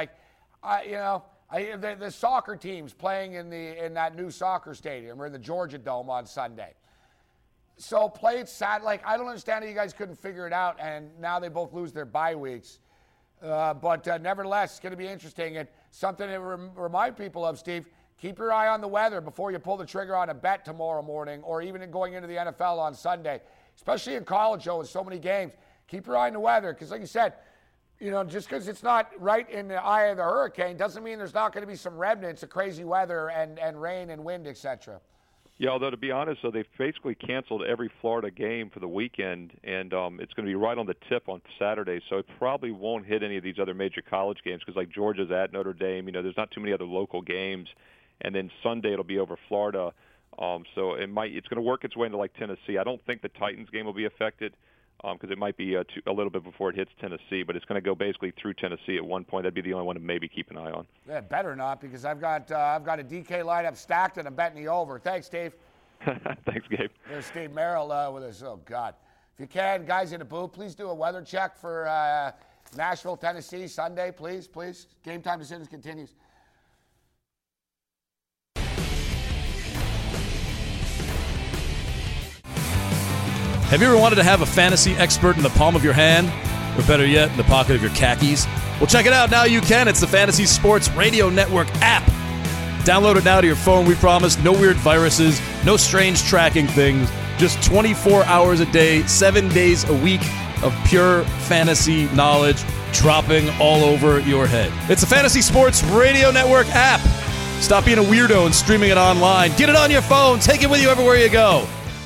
the soccer teams playing in that new soccer stadium or in the Georgia Dome on Sunday. So play it sad. I don't understand how you guys couldn't figure it out, and now they both lose their bye weeks. But nevertheless, it's going to be interesting. And something to remind people of, Steve, keep your eye on the weather before you pull the trigger on a bet tomorrow morning or even going into the NFL on Sunday, especially in college, with so many games. Keep your eye on the weather because, like you said, just because it's not right in the eye of the hurricane doesn't mean there's not going to be some remnants of crazy weather and rain and wind, etc. Yeah, although to be honest, they've basically canceled every Florida game for the weekend, and it's going to be right on the tip on Saturday, so it probably won't hit any of these other major college games because, Georgia's at Notre Dame. There's not too many other local games, and then Sunday it'll be over Florida, so it's going to work its way into Tennessee. I don't think the Titans game will be affected. Because it might be a little bit before it hits Tennessee, but it's going to go basically through Tennessee at one point. That'd be the only one to maybe keep an eye on. Yeah, better not, because I've got a DK lineup stacked and I'm betting the over. Thanks, Steve. Thanks, Gabe. There's Steve Merrill with us. Oh, God. If you can, guys in the booth, please do a weather check for Nashville, Tennessee, Sunday, please. Game Time Decisions continues. Have you ever wanted to have a fantasy expert in the palm of your hand? Or better yet, in the pocket of your khakis? Well, check it out. Now you can. It's the Fantasy Sports Radio Network app. Download it now to your phone, we promise. No weird viruses, no strange tracking things. Just 24 hours a day, 7 days a week of pure fantasy knowledge dropping all over your head. It's the Fantasy Sports Radio Network app. Stop being a weirdo and streaming it online. Get it on your phone. Take it with you everywhere you go.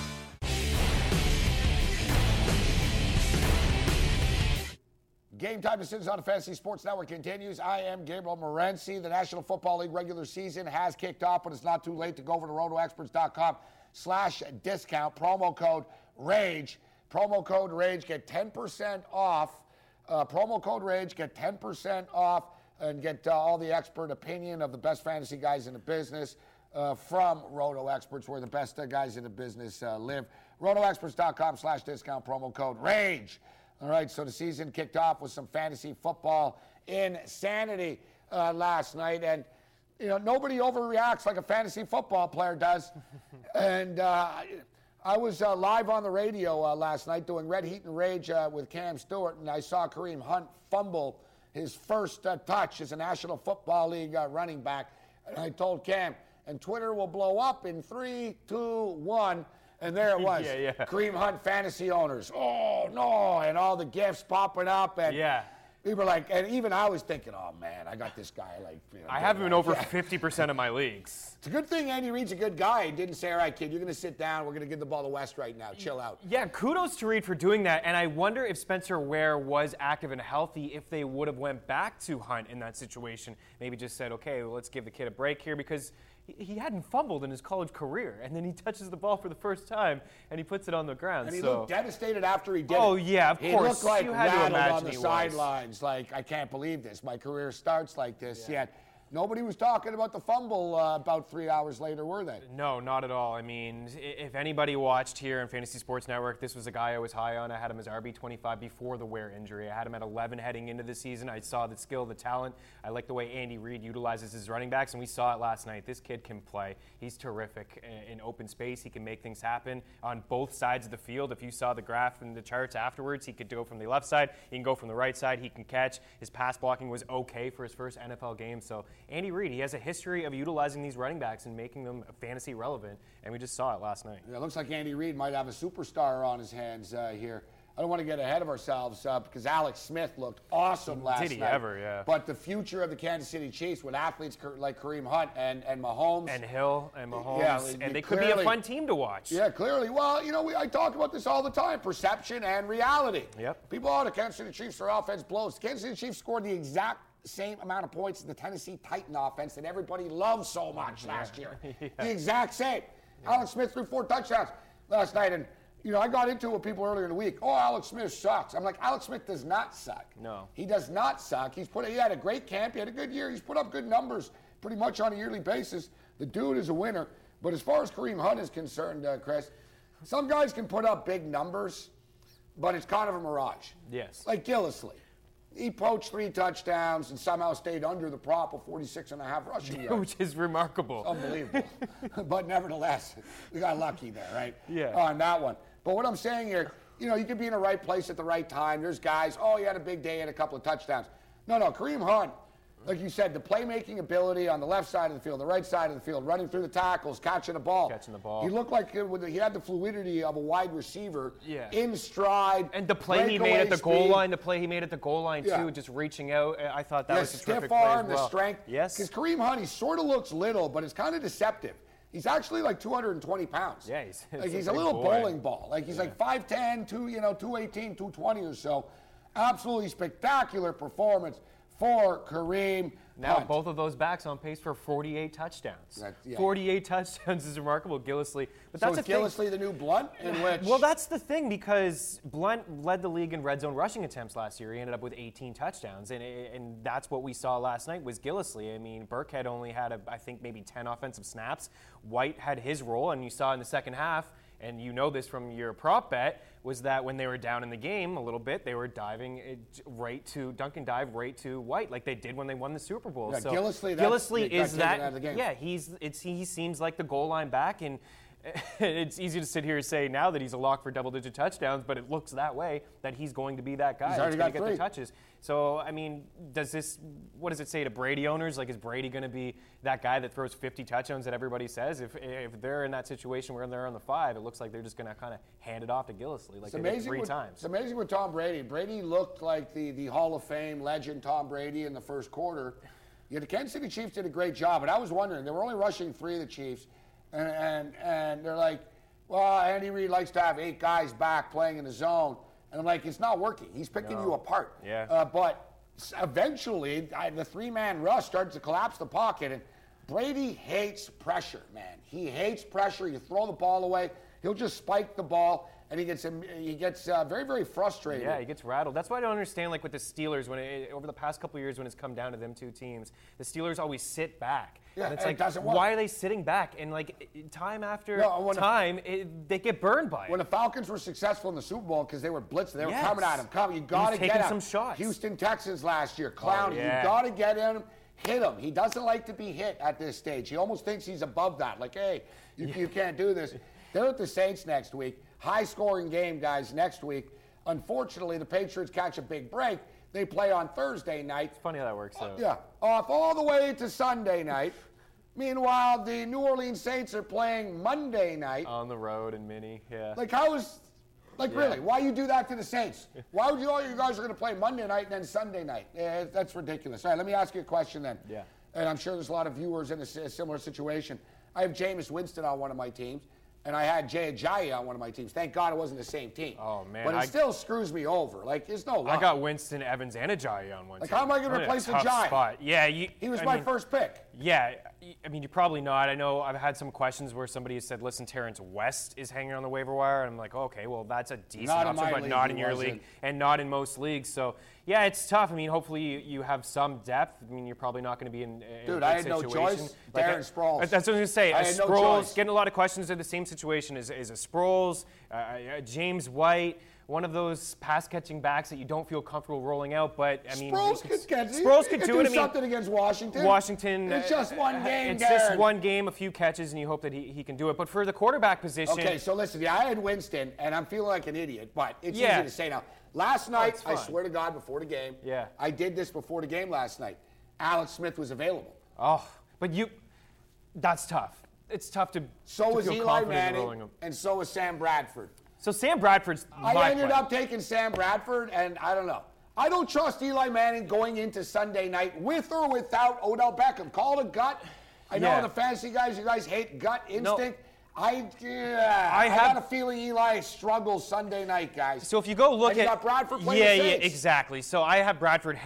Game Time Decisions on the Fantasy Sports Network continues. I am Gabriel Morency. The National Football League regular season has kicked off, but it's not too late to go over to rotoexperts.com/discount. Promo code RAGE. Promo code RAGE. Get 10% off. Promo code RAGE. Get 10% off and get all the expert opinion of the best fantasy guys in the business from Roto Experts, where the best guys in the business live. rotoexperts.com/discount. Promo code RAGE. All right, so the season kicked off with some fantasy football insanity last night. And, nobody overreacts like a fantasy football player does. And I was live on the radio last night doing Red Heat and Rage with Cam Stewart, and I saw Kareem Hunt fumble his first touch as a National Football League running back. And I told Cam, and Twitter will blow up in 3, 2, 1. And there it was. Yeah. Kareem Hunt fantasy owners. Oh, no. And all the gifts popping up. And people were and even I was thinking, oh, man, I got this guy. I have him in over 50% of my leagues. It's a good thing Andy Reid's a good guy. He didn't say, all right, kid, you're going to sit down. We're going to give the ball to West right now. Chill out. Yeah, kudos to Reid for doing that. And I wonder if Spencer Ware was active and healthy, if they would have went back to Hunt in that situation. Maybe just said, okay, well, let's give the kid a break here because he hadn't fumbled in his college career, and then he touches the ball for the first time, and he puts it on the ground. And he looked devastated after he did it. Oh, yeah, of course. He looked like you had to rattled imagine on the sidelines, I can't believe this. My career starts like this. Yet nobody was talking about the fumble about 3 hours later, were they? No, not at all. I mean, if anybody watched here on Fantasy Sports Network, this was a guy I was high on. I had him as RB25 before the Ware injury. I had him at 11 heading into the season. I saw the skill, the talent. I like the way Andy Reid utilizes his running backs, and we saw it last night. This kid can play. He's terrific in open space. He can make things happen on both sides of the field. If you saw the graph and the charts afterwards, he could go from the left side. He can go from the right side. He can catch. His pass blocking was okay for his first NFL game. So Andy Reid, he has a history of utilizing these running backs and making them fantasy relevant, and we just saw it last night. Yeah, it looks like Andy Reid might have a superstar on his hands here. I don't want to get ahead of ourselves because Alex Smith looked awesome last night. Did he ever, yeah. But the future of the Kansas City Chiefs with athletes like Kareem Hunt and Mahomes. And Hill and Mahomes. Yeah, and they could be a fun team to watch. Yeah, clearly. Well, I talk about this all the time, perception and reality. Yep. People, the Kansas City Chiefs, their offense blows. The Kansas City Chiefs scored the exact same amount of points as the Tennessee Titan offense that everybody loved so much last year. Yeah. The exact same. Yeah. Alex Smith threw 4 touchdowns last night, and I got into it with people earlier in the week. Oh, Alex Smith sucks. I'm like, Alex Smith does not suck. No. He does not suck. He had a great camp. He had a good year. He's put up good numbers pretty much on a yearly basis. The dude is a winner. But as far as Kareem Hunt is concerned, Chris, some guys can put up big numbers, but it's kind of a mirage. Yes. Like Gillislee. He poached 3 touchdowns and somehow stayed under the prop of 46.5 rushing yards. Which is remarkable. Unbelievable. But nevertheless, we got lucky there, right? Yeah. On that one. But what I'm saying here, you could be in the right place at the right time. There's guys, he had a big day and a couple of touchdowns. No, Kareem Hunt, like you said, the playmaking ability on the left side of the field, the right side of the field, running through the tackles, catching the ball. He looked like he had the fluidity of a wide receiver in stride. And the play he made at the goal line, too, just reaching out, I thought that was a terrific play as well. Stiff arm, the strength. Yes. Because Kareem Hunt, he sort of looks little, but it's kind of deceptive. He's actually like 220 pounds. Yeah, he's a little bowling ball. Like he's like 5'10", 218, 220 or so. Absolutely spectacular performance for Kareem Now Hunt. both of those backs on pace for 48 touchdowns. 48 touchdowns is remarkable, Gillislee. But So that's is Gillislee the new Blunt? Well, that's the thing, because Blunt led the league in red zone rushing attempts last year. He ended up with 18 touchdowns, and that's what we saw last night was Gillislee. I mean, Burkhead only had, I think, maybe 10 offensive snaps. White had his role, and you saw in the second half, and you know this from your prop bet, was that when they were down in the game a little bit, they were diving Duncan dive right to White, like they did when they won the Super Bowl. Yeah, so Gillislee is that. Out of the game. Yeah, he seems like the goal line back, and it's easy to sit here and say now that he's a lock for double-digit touchdowns, but it looks that way that he's going to be that guy. He's already going to got get 3. the touches. So, I mean, what does it say to Brady owners? Like, is Brady going to be that guy that throws 50 touchdowns that everybody says? If they're in that situation where they're on the 5, it looks like they're just going to kind of hand it off to Gillislee like they did 3 times. It's amazing with Tom Brady. Brady looked like the Hall of Fame legend Tom Brady in the first quarter. Yeah, the Kansas City Chiefs did a great job, but I was wondering, they were only rushing 3 of the Chiefs, and they're like, well, Andy Reid likes to have 8 guys back playing in the zone. And I'm like, it's not working. He's picking you apart. Yeah. But eventually, the 3-man rush started to collapse the pocket. And Brady hates pressure, man. He hates pressure. You throw the ball away, he'll just spike the ball, and he gets very, very frustrated. Yeah, he gets rattled. That's why I don't understand, like with the Steelers, over the past couple of years when it's come down to them 2 teams, the Steelers always sit back. Yeah, and it's and like, it doesn't work. why are they sitting back? And like time after time, they get burned by it. When the Falcons were successful in the Super Bowl because they were blitzing, they were coming at him. You got to get taking him. some shots. Houston Texans last year, Clowney. Yeah. You got to get him, hit him. He doesn't like to be hit at this stage. He almost thinks he's above that. Like, hey, you can't do this. They're at the Saints next week. High-scoring game, guys, next week. Unfortunately, the Patriots catch a big break. They play on Thursday night. It's funny how that works out. Yeah, off all the way to Sunday night. Meanwhile, the New Orleans Saints are playing Monday night. On the road in Mini, yeah. Really, why you do that to the Saints? Why would all you guys are going to play Monday night and then Sunday night? Yeah, that's ridiculous. All right, let me ask you a question then. Yeah. And I'm sure there's a lot of viewers in a similar situation. I have Jameis Winston on one of my teams, and I had Jay Ajayi on one of my teams. Thank God it wasn't the same team. Oh, man. But it still screws me over. Like, there's no line. I got Winston, Evans, and Ajayi on one team. How am I going to replace Ajayi? Spot. Yeah, he was my first pick. Yeah, I mean, you're probably not. I know I've had some questions where somebody has said, listen, Terrence West is hanging on the waiver wire. And I'm like, okay, well, that's a decent option, but not in your league and not in most leagues. So, yeah, it's tough. I mean, hopefully you have some depth. I mean, you're probably not going to be in a Dude, good I had situation. no choice. Darren Sproles. That's what I was going to say. I had no Sproles, choice. getting a lot of questions in the same situation as a Sproles, James White. One of those pass-catching backs that you don't feel comfortable rolling out, but I mean, Sproles could do it. I mean, something against Washington. Washington. It's just one game. It's just one game, a few catches, and you hope that he can do it. But for the quarterback position, okay. So listen, I had Winston, and I'm feeling like an idiot, but it's easy to say now. Last night, I swear to God, before the game, I did this before the game last night. Alex Smith was available. Oh, but that's tough. It's tough to. So to is feel Eli confident in rolling Manning, him. and so is Sam Bradford. So Sam Bradford's I ended up taking Sam Bradford, and I don't know. I don't trust Eli Manning going into Sunday night with or without Odell Beckham. Call it a gut. I know the fantasy guys, you guys hate gut instinct. I got a feeling Eli struggles Sunday night, guys. So if you go look and you got Bradford playing the Saints. Yeah, exactly. So I have Bradford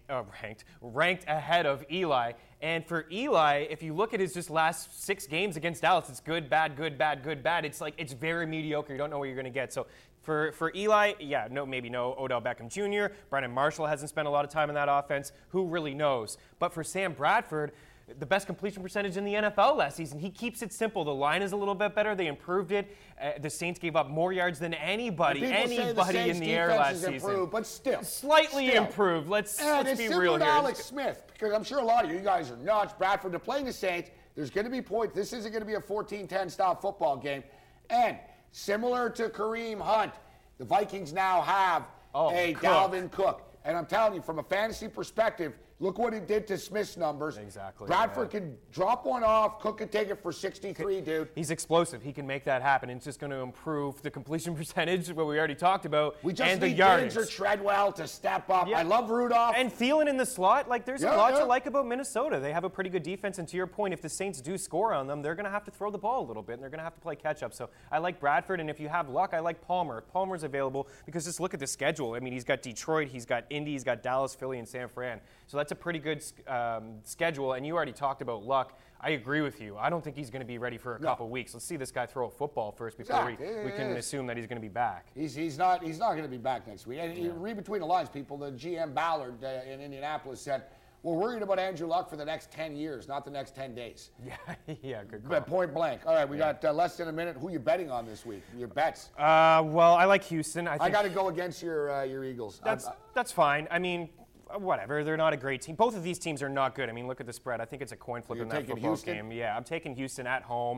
ranked ahead of Eli. And for Eli, if you look at his just last 6 games against Dallas, it's good, bad, good, bad, good, bad. It's like it's very mediocre. You don't know what you're going to get. So for Eli, maybe no Odell Beckham Jr. Brandon Marshall hasn't spent a lot of time in that offense. Who really knows? But for Sam Bradford, the best completion percentage in the NFL last season. He keeps it simple. The line is a little bit better. They improved it. The Saints gave up more yards than anybody in the air last season. Improved, but still. Slightly improved. Let's be real here. Alex Smith, because I'm sure a lot of you guys are nuts. Bradford, they're playing the Saints. There's going to be points. This isn't going to be a 14-10 style football game. And similar to Kareem Hunt, the Vikings now have Dalvin Cook. And I'm telling you, from a fantasy perspective, look what he did to Smith's numbers. Exactly. Bradford can drop one off. Cook can take it for 63, dude. He's explosive. He can make that happen. It's just going to improve the completion percentage, what we already talked about, and the yardage. Diggs or Treadwell to step up. Yeah. I love Rudolph. And Thielen in the slot. Like, there's a lot to like about Minnesota. They have a pretty good defense, and to your point, if the Saints do score on them, they're going to have to throw the ball a little bit, and they're going to have to play catch-up. So I like Bradford, and if you have luck, I like Palmer. If Palmer's available, because just look at the schedule. I mean, he's got Detroit, he's got Indy, he's got Dallas, Philly, and San Fran. So that's a pretty good schedule, and you already talked about luck. I agree with you. I don't think he's going to be ready for a couple weeks. Let's see this guy throw a football first before we can assume that he's going to be back. He's not going to be back next week. And you read between the lines, people. The GM Ballard in Indianapolis said, "We're worried about Andrew Luck for the next 10 years, not the next 10 days." Yeah, good call. But point blank. All right, we got less than a minute. Who are you betting on this week? Your bets? Well, I like Houston. I got to go against your Eagles. That's fine. I mean, whatever. They're not a great team. Both of these teams are not good. I mean, look at the spread. I think it's a coin flip in that football game. Yeah, I'm taking Houston at home.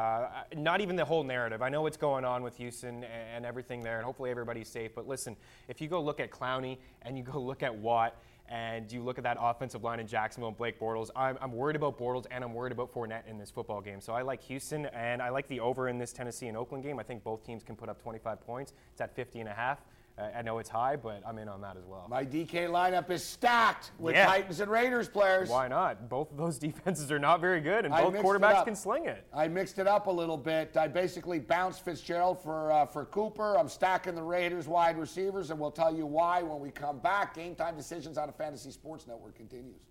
Not even the whole narrative. I know what's going on with Houston and everything there, and hopefully everybody's safe. But listen, if you go look at Clowney and you go look at Watt, and you look at that offensive line in Jacksonville and Blake Bortles, I'm worried about Bortles, and I'm worried about Fournette in this football game. So I like Houston, and I like the over in this Tennessee and Oakland game. I think both teams can put up 25 points. It's at 50.5. I know it's high, but I'm in on that as well. My DK lineup is stacked with Titans and Raiders players. Why not? Both of those defenses are not very good, and both quarterbacks can sling it. I mixed it up a little bit. I basically bounced Fitzgerald for Cooper. I'm stacking the Raiders wide receivers, and we'll tell you why when we come back. Game Time Decisions on the Fantasy Sports Network continues.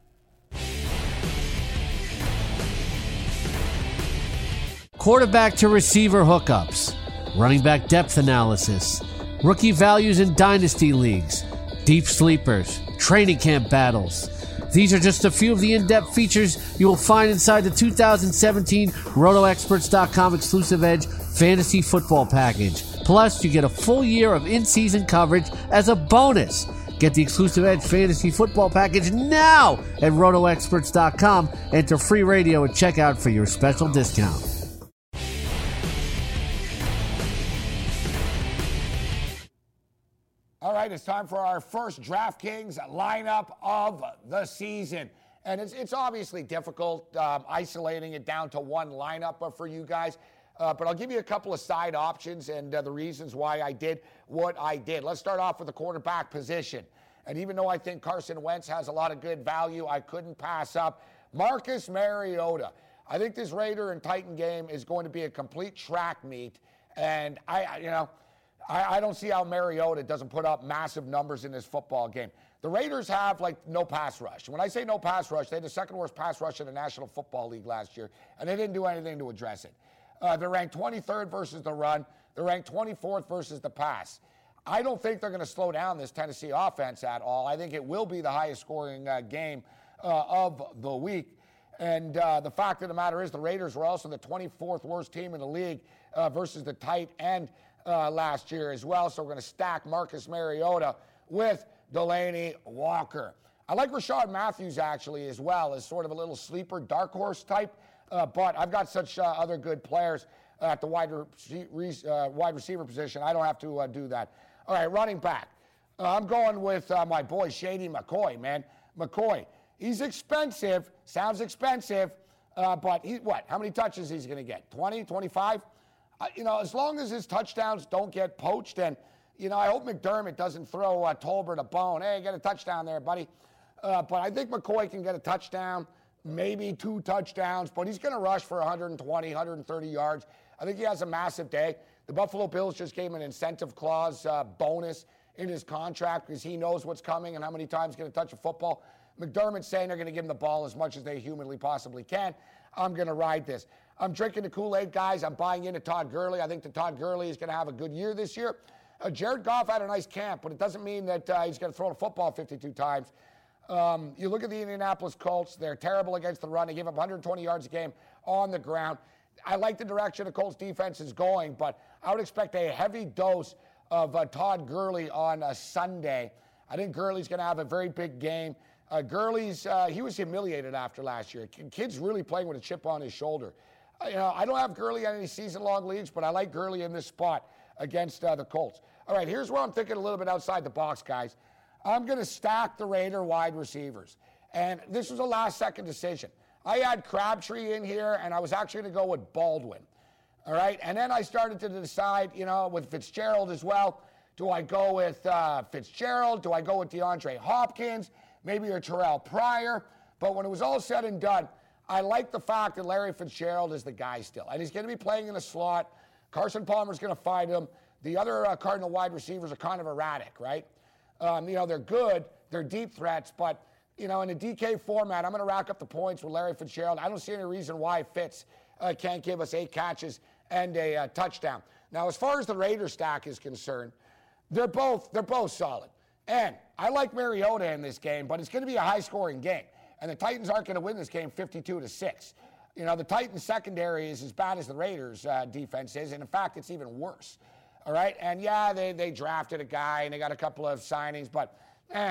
Quarterback to receiver hookups, running back depth analysis, rookie values in dynasty leagues, deep sleepers, training camp battles. These are just a few of the in-depth features you will find inside the 2017 RotoExperts.com exclusive Edge Fantasy Football Package. Plus, you get a full year of in-season coverage as a bonus. Get the exclusive Edge Fantasy Football Package now at RotoExperts.com. Enter free radio at checkout for your special discount. All right, it's time for our first DraftKings lineup of the season. And it's obviously difficult isolating it down to one lineup for you guys. But I'll give you a couple of side options and the reasons why I did what I did. Let's start off with the quarterback position. And even though I think Carson Wentz has a lot of good value, I couldn't pass up Marcus Mariota. I think this Raider and Titan game is going to be a complete track meet. And I don't see how Mariota doesn't put up massive numbers in this football game. The Raiders have, no pass rush. When I say no pass rush, they had the second worst pass rush in the National Football League last year, and they didn't do anything to address it. They're ranked 23rd versus the run. They're ranked 24th versus the pass. I don't think they're going to slow down this Tennessee offense at all. I think it will be the highest scoring game of the week. And the fact of the matter is the Raiders were also the 24th worst team in the league versus the tight end last year as well. So we're going to stack Marcus Mariota with Delaney Walker. I like Rashard Matthews actually as well as sort of a little sleeper dark horse type, but I've got such other good players at the wide receiver position. I don't have to do that. All right, running back. I'm going with my boy Shady McCoy, man. McCoy, he's expensive, sounds expensive, but how many touches he's going to get? 20, 25? As long as his touchdowns don't get poached, and, I hope McDermott doesn't throw Tolbert a bone. Hey, get a touchdown there, buddy. But I think McCoy can get a touchdown, maybe 2 touchdowns, but he's going to rush for 120, 130 yards. I think he has a massive day. The Buffalo Bills just gave him an incentive clause bonus in his contract because he knows what's coming and how many times he's going to touch a football. McDermott's saying they're going to give him the ball as much as they humanly possibly can. I'm going to ride this. I'm drinking the Kool-Aid, guys. I'm buying into Todd Gurley. I think that Todd Gurley is going to have a good year this year. Jared Goff had a nice camp, but it doesn't mean that he's going to throw the football 52 times. You look at the Indianapolis Colts. They're terrible against the run. They give up 120 yards a game on the ground. I like the direction the Colts defense is going, but I would expect a heavy dose of Todd Gurley on Sunday. I think Gurley's going to have a very big game. He was humiliated after last year. Kid's really playing with a chip on his shoulder. I don't have Gurley in any season-long leagues, but I like Gurley in this spot against the Colts. All right, here's where I'm thinking a little bit outside the box, guys. I'm going to stack the Raider wide receivers. And this was a last-second decision. I had Crabtree in here, and I was actually going to go with Baldwin. All right, and then I started to decide, with Fitzgerald as well. Do I go with Fitzgerald? Do I go with DeAndre Hopkins? Maybe a Terrell Pryor? But when it was all said and done, I like the fact that Larry Fitzgerald is the guy still. And he's going to be playing in the slot. Carson Palmer's going to fight him. The other Cardinal wide receivers are kind of erratic, right? They're good. They're deep threats. But, in a DK format, I'm going to rack up the points with Larry Fitzgerald. I don't see any reason why Fitz can't give us 8 catches and a touchdown. Now, as far as the Raiders stack is concerned, they're both solid. And I like Mariota in this game, but it's going to be a high-scoring game. And the Titans aren't going to win this game 52-6. The Titans secondary is as bad as the Raiders defense is, and in fact, it's even worse. All right? And yeah, they drafted a guy, and they got a couple of signings, but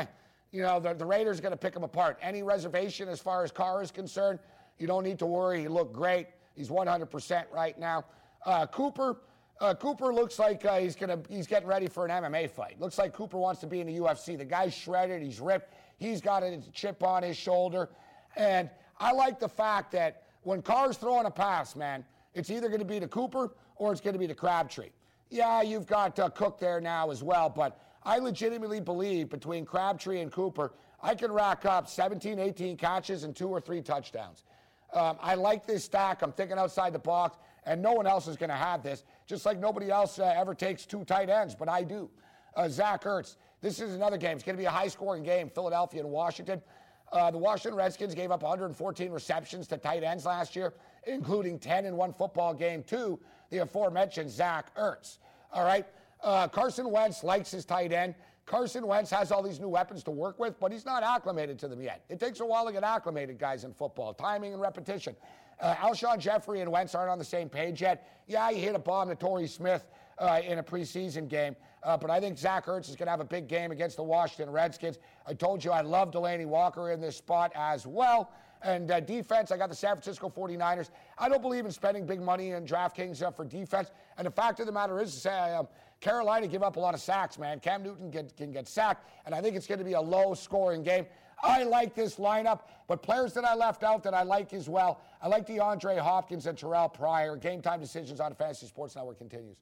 the Raiders are going to pick them apart. Any reservation as far as Carr is concerned, you don't need to worry. He looked great. He's 100% right now. Cooper looks like he's getting ready for an MMA fight. Looks like Cooper wants to be in the UFC. The guy's shredded. He's ripped. He's got a chip on his shoulder. And I like the fact that when Carr's throwing a pass, man, it's either going to be to Cooper or it's going to be to Crabtree. Yeah, you've got Cook there now as well, but I legitimately believe between Crabtree and Cooper, I can rack up 17, 18 catches and 2 or 3 touchdowns. I like this stack. I'm thinking outside the box, and no one else is going to have this, just like nobody else ever takes 2 tight ends, but I do. Zach Ertz, this is another game. It's going to be a high-scoring game, Philadelphia and Washington. The Washington Redskins gave up 114 receptions to tight ends last year, including 10 in one football game to the aforementioned Zach Ertz. All right? Carson Wentz likes his tight end. Carson Wentz has all these new weapons to work with, but he's not acclimated to them yet. It takes a while to get acclimated, guys, in football. Timing and repetition. Alshon Jeffrey and Wentz aren't on the same page yet. Yeah, he hit a bomb to Torrey Smith in a preseason game, but I think Zach Ertz is going to have a big game against the Washington Redskins. I told you I love Delaney Walker in this spot as well. And defense, I got the San Francisco 49ers. I don't believe in spending big money in DraftKings for defense. And the fact of the matter is, Carolina give up a lot of sacks, man. Cam Newton can get sacked, and I think it's going to be a low-scoring game. I like this lineup, but players that I left out that I like as well, I like DeAndre Hopkins and Terrell Pryor. Game time decisions on Fantasy Sports Network continues.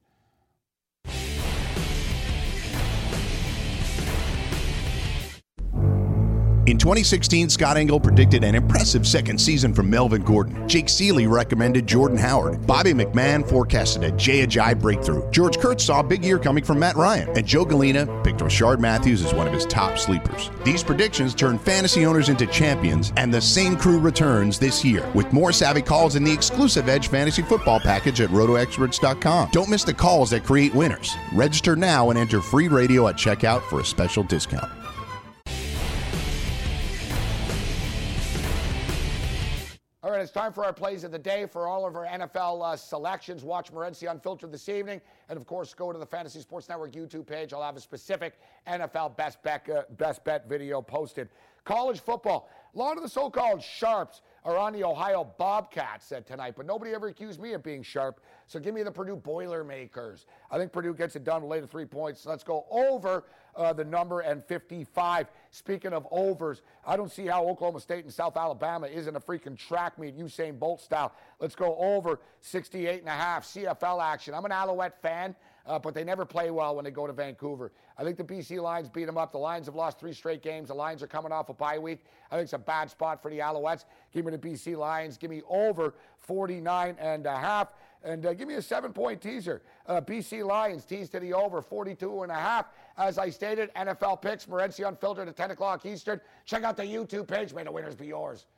In 2016, Scott Engel predicted an impressive second season from Melvin Gordon. Jake Seeley recommended Jordan Howard. Bobby McMahon forecasted a Jay Ajayi breakthrough. George Kurtz saw a big year coming from Matt Ryan. And Joe Galena picked Rashard Matthews as one of his top sleepers. These predictions turned fantasy owners into champions, and the same crew returns this year with more savvy calls in the exclusive Edge Fantasy Football package at RotoExperts.com. Don't miss the calls that create winners. Register now and enter free radio at checkout for a special discount. All right, it's time for our plays of the day for all of our NFL selections. Watch Morency Unfiltered this evening. And, of course, go to the Fantasy Sports Network YouTube page. I'll have a specific NFL best bet video posted. College football. A lot of the so-called sharps are on the Ohio Bobcats tonight, but nobody ever accused me of being sharp. So give me the Purdue Boilermakers. I think Purdue gets it done with later 3 points. Let's go over the number and 55. Speaking of overs, I don't see how Oklahoma State and South Alabama isn't a freaking track meet, Usain Bolt style. Let's go over 68.5. CFL action. I'm an Alouette fan. But they never play well when they go to Vancouver. I think the BC Lions beat them up. The Lions have lost 3 straight games. The Lions are coming off a bye week. I think it's a bad spot for the Alouettes. Give me the BC Lions. Give me over 49.5. And give me a 7-point teaser. BC Lions teased to the over 42.5. As I stated, NFL picks, Morency Unfiltered at 10 o'clock Eastern. Check out the YouTube page. May the winners be yours.